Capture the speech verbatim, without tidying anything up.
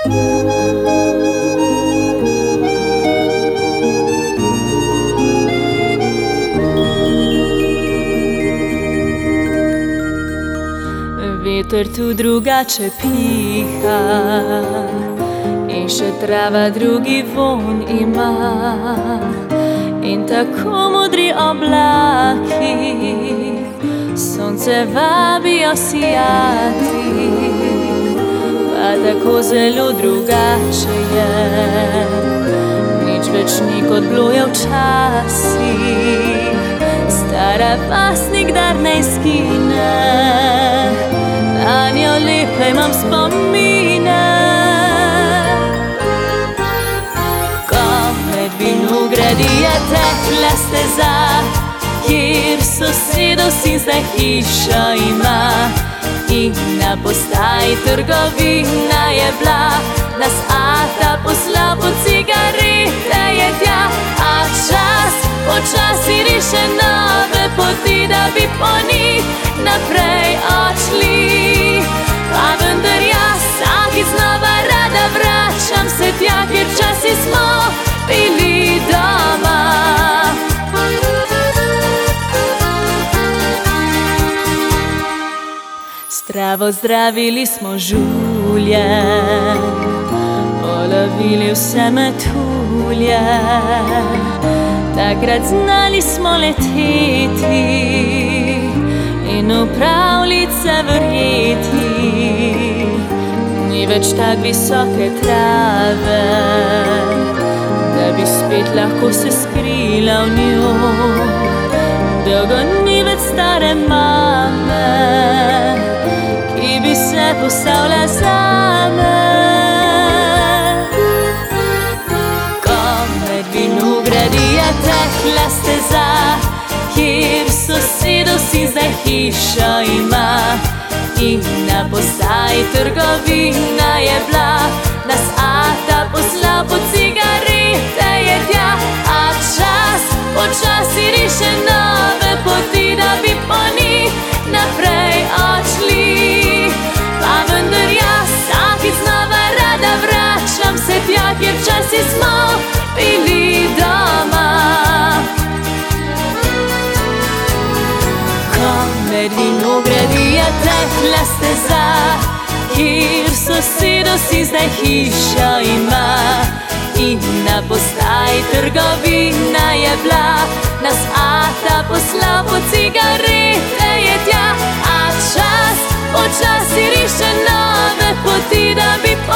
Veter tu drugače piha in še trava drugi vonj ima in tako modri oblaki sonce vabijo sijati, pa tako zelo drugače je, nič več ni kot bilo je včasih. Stara vas nikdar ne izgine, nanjo lepe imam spomine. Ko med vinogradi je tekla steza, kjer sosedov sin zdaj hišo ima, in na postaji trgovina je bila, nas ata poslal po cigarete je tja, a čas počasi riše nove poti, da bi po njih naprej odšli. Pa vendar jaz vsakič znova rada vračam se tja, kjer časi smo bili doma. Stravo zdravili smo žulje, polovili vse metulje, takrat znali smo leteti in v pravljice verjeti. Ni več tak visoke trave, da bi spet lahko se skrila v njo, dolgo ni več stare mame, ki bi se postavila zame. Ko med vinogradi je tekla steza, kjer sosedov sin zdaj hišo ima, in na postaji trgovina je bila, nas ata poslal po cigarete je tja, a čas počasi riše nove poti, da bi po njih naprej odšli. Pa vendar jaz vsakič znova rada vračam se tja, kjer časi smo bili doma. Ko med vinogradi je tekla steza, kjer sosedov sin zdaj hišo ima, in na postaji trgovina je bila, nas ata poslal po cigarete je tja, a čas počasi riše nove poti, da bi po